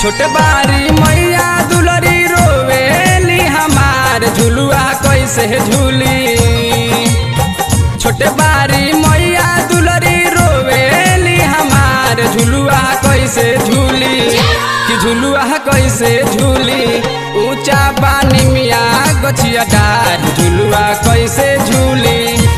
छोटे बारी मैया दुलरी रोवेली हमार झुलुआ कैसे झूली। छोटे बारी मैया दुलरी रोवेली हमार झुलुआ कैसे झूली कि झुलुआ कैसे झूली। ऊंचा पानी मिया गछिया डार झुलुआ कैसे झूली।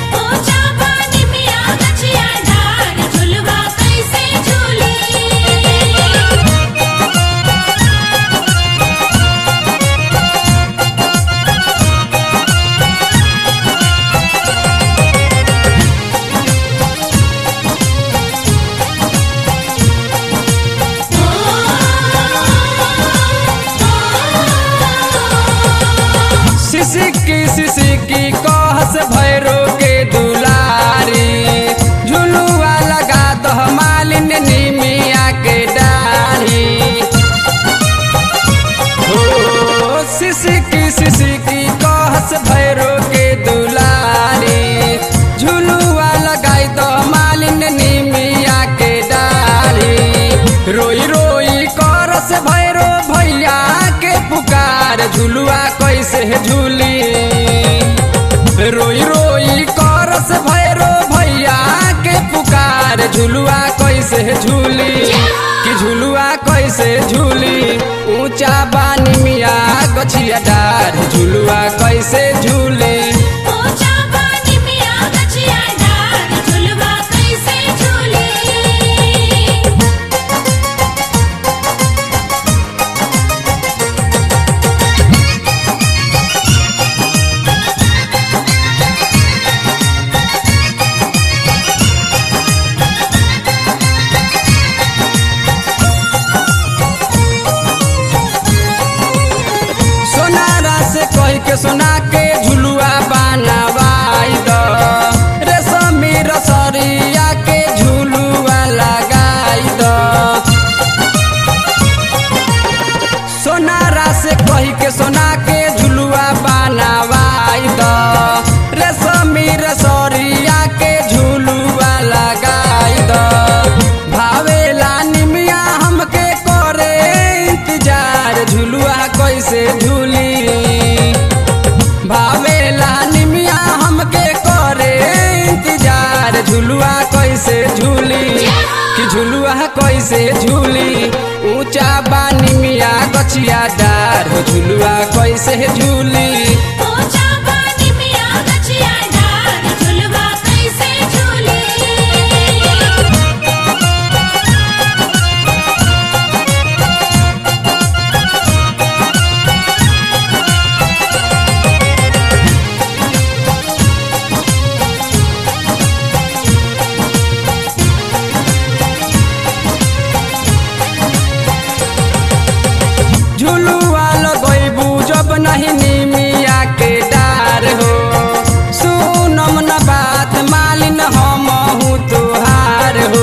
सिसकी कहस भैरो के दुलारी झुलुआ लगा दह मालिन निमिया के डाढ़ी। हो सिसकी कहस भैरो के दुलारी झुलुआ लगाई दह मालिन निमिया के डाढ़ी। रोई रोई करस भैरो भैया के पुकार झुलुआ कैसे झूली। रोई रोई करस भैरो भैया के पुकार झुलुआ कैसे झूली कि झुलुआ कैसे झूली। ऊंचा बानी मिया गछिया डार झुलुआ कैसे झूली। के सोना के झुलुआ बनवाई दो रेशमी रसरिया के झुलुआ लगाई दो। सोनारा से कही के सोना के झुलुआ बनवाई दो रेशमी रसरिया के झुलुआ लगाई दो। भावेला निमिया हमके करे इंतजार झुलुआ कैसे झूली। भावेला निमिया हमके करे इंतजार झुलुआ कैसे झूली कि झुलुआ कैसे झूली। ऊंचा बानी मिया गछिया डार झुलुआ कैसे झूली। झुलुआ लगैबू जब नहीं निमिया के डार हो सुनम न बात मालिन हमहू तोहार हो।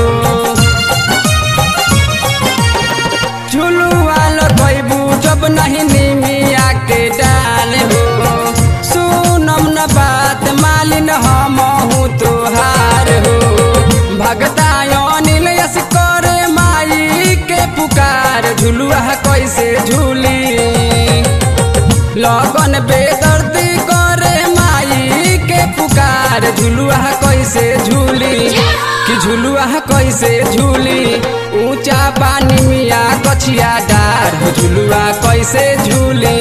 झुलुआ लगैबू जब नहीं निमिया के डार हो सुनम न बात मालिन हमहू तोहार हो। भगता अनिल यस करे माई के पुकार झुलुआ कैसे झूली। लगन बेदर्दी करे माई के पुकार झुलुआ कैसे झूली कि झुलुआ कैसे झूली। ऊंचा पानी मिया गछिया डार झुलुआ कैसे झूली।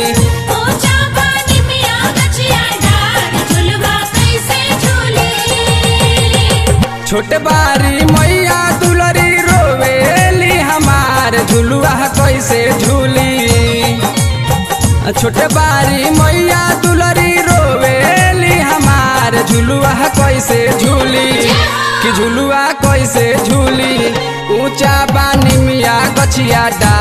छोटे बारी मैया दुलरी रोवेली हमार झुलुआ कैसे झूली। छोटे बारी मैया दुलरी रोवेली हमार झुलुआ कैसे झूली कि झुलुआ कैसे झूली। ऊंचा बानी मिया गछिया डार